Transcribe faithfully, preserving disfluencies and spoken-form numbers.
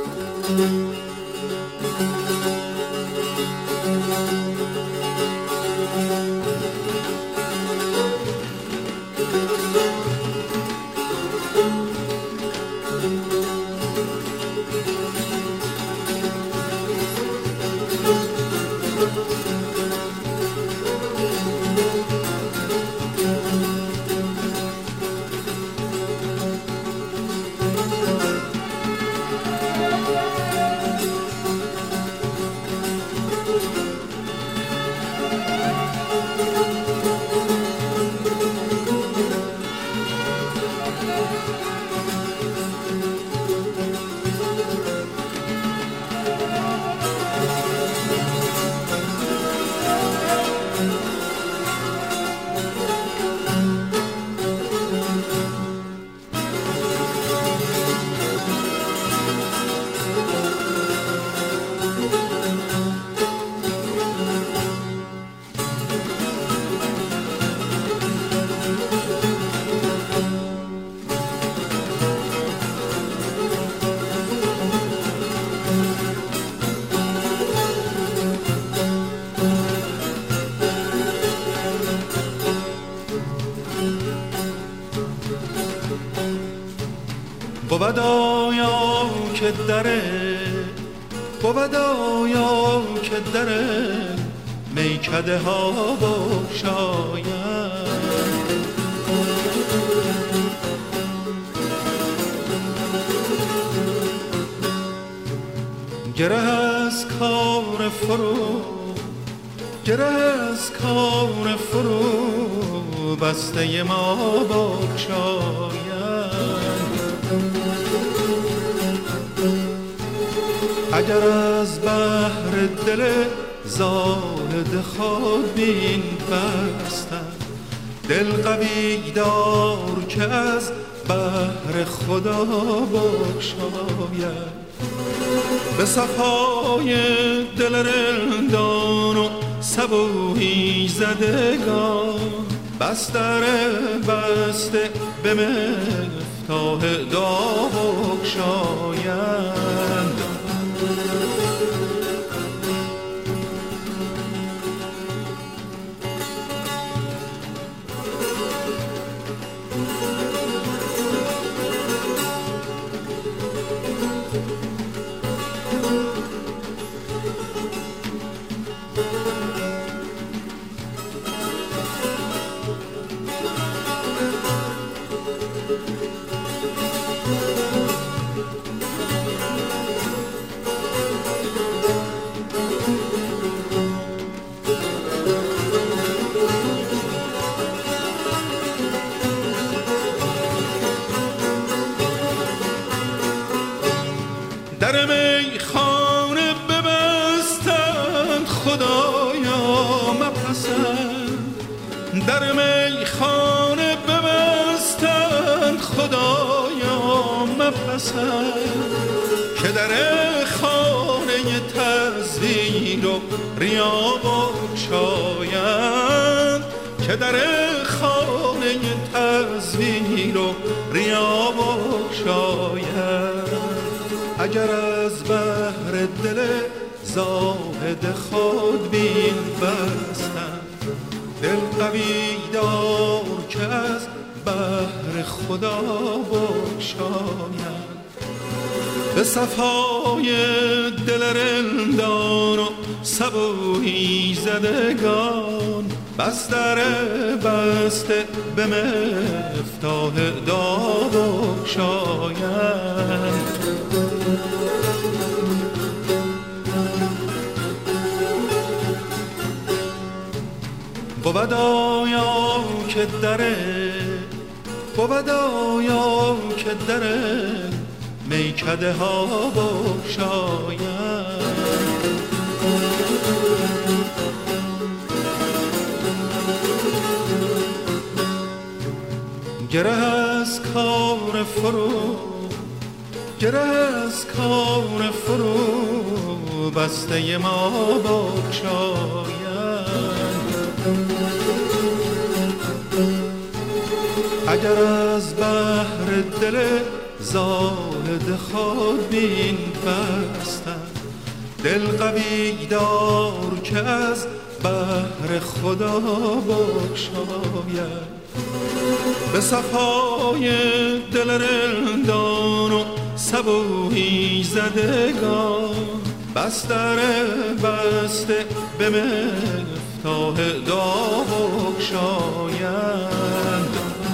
بود آیا که دره بود آیا که دره میکده ها بگشاید گره از کار فرو گره از کار فرو بسته ما بگشاید اگر از بحر دل زاهد خود بین بستن دل قوی دار که از بحر خدا بگشاید به صفای دل رندان و صبوحی زدگان بستر بسته به مفتاح دعا بگشایند در میخانه ببستند خدایا مپسند در میخانه ببستند خدایا مپسند که در خانه تزویر و ریا بگشایند که در خانه تزویر و ریا بگشایند اگر از بحر دل زاهد خود بین بستن دل قوی دار که از بحر خدا بگشاید به صفای دل رندان و صبوحی زدگان بستر بسته به مفتاح دعا بگشایند بود آیا که دره بود آیا که دره میکده ها بگشاید گره از کار فرو گره از کار فرو بسته ما بگشاید اگر از بحر دل زاهد خودبین بستن. دل قوی دار که از بحر خدا بگشاید، به صفای دل رندان و صبوحی زدگان، بستر بسته به مفتاح داغ بگشاید.